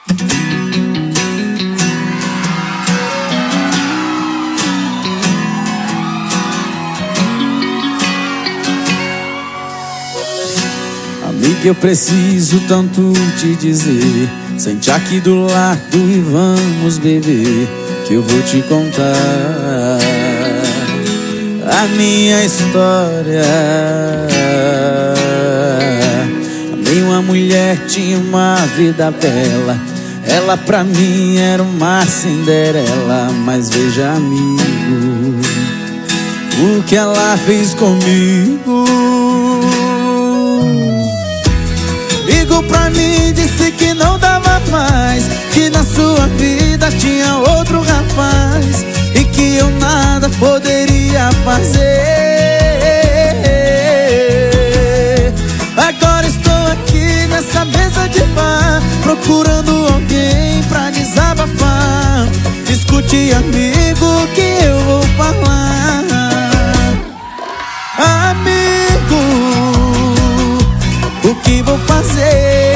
Amiga, eu preciso tanto te dizer. Sente aqui do lado e vamos beber, que eu vou te contar a minha história. Amei uma mulher, tinha uma vida bela. Ela pra mim era uma Cinderela. Mas veja, amigo, o que ela fez comigo. Ligou pra mim, disse que não dava mais, que na sua vida tinha outro rapaz e que eu nada poderia fazer. Agora estou aqui nessa mesa de bar, procurando alguém pra desabafar. Escute, amigo, que eu vou falar. Amigo, o que vou fazer?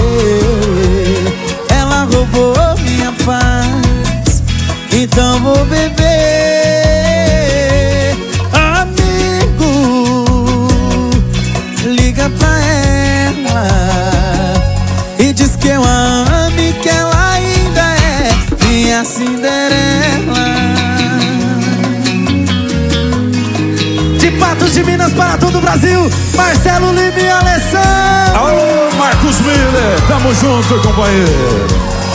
Ela roubou minha paz, então vou beber. Amigo, liga pra ela e diz que eu a amo e que ela ainda é minha Cinderela. De Patos de Minas para todo o Brasil, Marcelo Lima e Alessandro. Alô, Marcos Miller, tamo junto, companheiro.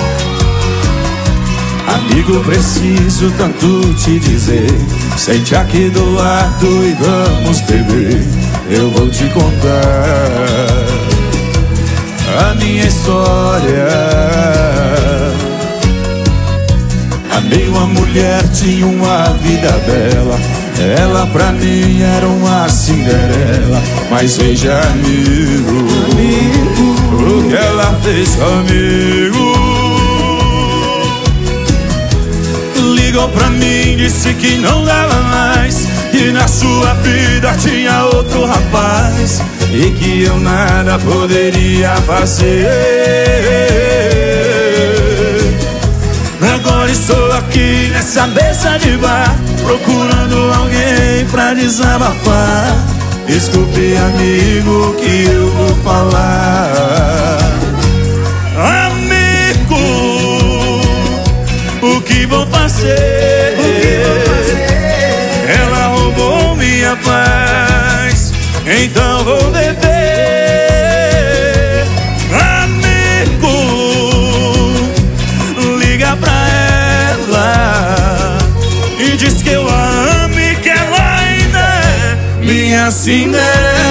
Amigo, preciso tanto te dizer. Sente aqui do lado e vamos beber. Eu vou te contar a minha história. Amei uma mulher, tinha uma vida bela. Ela pra mim era uma Cinderela. Mas veja, amigo, o que ela fez comigo. Ligou pra mim, disse que não dava mais, que na sua vida tinha outro rapaz e que eu nada poderia fazer. Agora estou aqui nessa mesa de bar, procurando alguém pra desabafar. Desculpe, amigo, que eu vou falar. Amigo, o que vou fazer? Ela roubou minha paz, então vou beber. Amigo, liga pra ela e diz que eu a amo e que ela ainda é minha Cinderela.